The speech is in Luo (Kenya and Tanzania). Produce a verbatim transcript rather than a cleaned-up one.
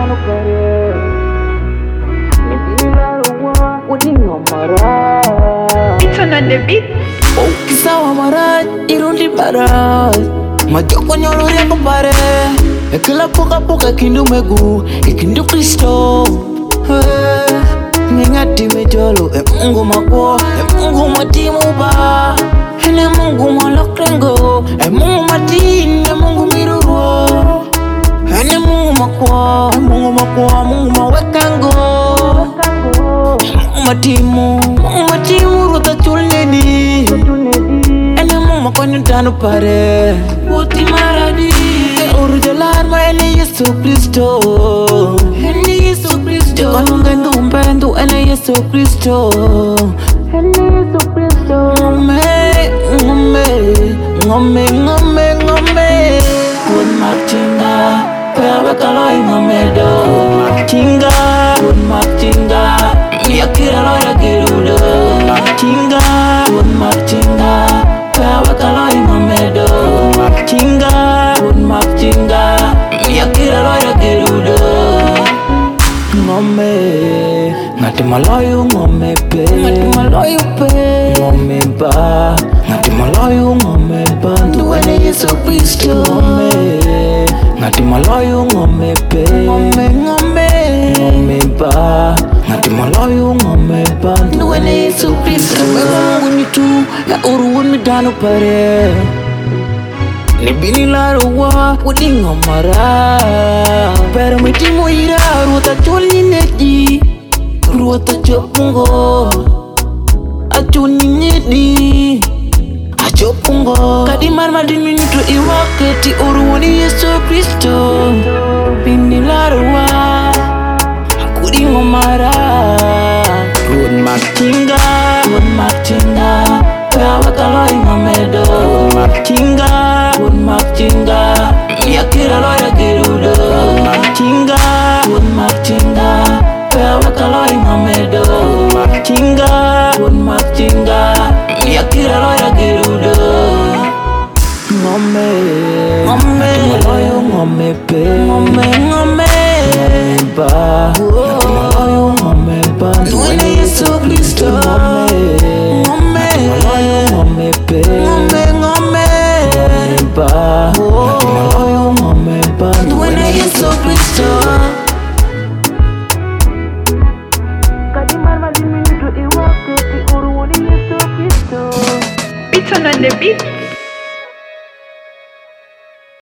dano kare. Nibini la ruwa, udi ngomara. It's on the beat. Oh, kisawa maraj, irundi baraj. Majoko nyolo riako pare. Ekila poka poka kindu megu, ikindu Kristo. Ngingati mejolo, e Mungu makwo, e Mungu matimu ba. Ene Mungu malokrengo, e Mungu matini, e Mungu miruro. Ene Mungu makwo, e Mungu makwo, Mungu mawekango. Mungu matimu, Mungu matimu ruta chulnedi. Ene Mungu makonyo dano pare. Woti maradi, e urujalar ma ene Yesu Kristo. Ene Yesu Kristo, kanungendu mpendu ene Yesu Kristo. Ene Yesu Kristo. Ngome, ngome, ngome, ngome, ngome. Kun matinga, pewe kaloi ngome do. Matinga, kun matinga, miyakira loya kirudo. Matinga, kun matinga, pewe kaloi ngome do. Matinga, kun matinga, miyakira loya kirudo. Ngome, ngati maloyo ngome pe. Ngati maloyo pe. Ngome ba, ngati maloyo ngome ba. Nduwene Yesu Kristo. Ngome, ngati maloyo ngome pe. Ngome, ngome. Ngome ba, ngati maloyo ngome ba. Nduwene Yesu Kristo. Mungu ni tu, ya uruun mi dano pare. Nibini la ruwa, udi ngomara. Pero mitimo ira, ruota chuli nedi. Ruota chopungo, achuni nedi. Achopungo, kadimar madini nitro iwaketi uruwani Yesu Kristo. Bini la ruwa, udi ngomara. Ruon matinga, ruon matinga. Pewe kaloi ngomedo. Matinga, ruon matinga. Miyakira loya kirudo. Matinga, ruon matinga. Pewe kaloi ngomedo. Matinga, ruon matinga. Miyakira loya kirudo. Ngome, ngome, loyo ngome pe. Ngome,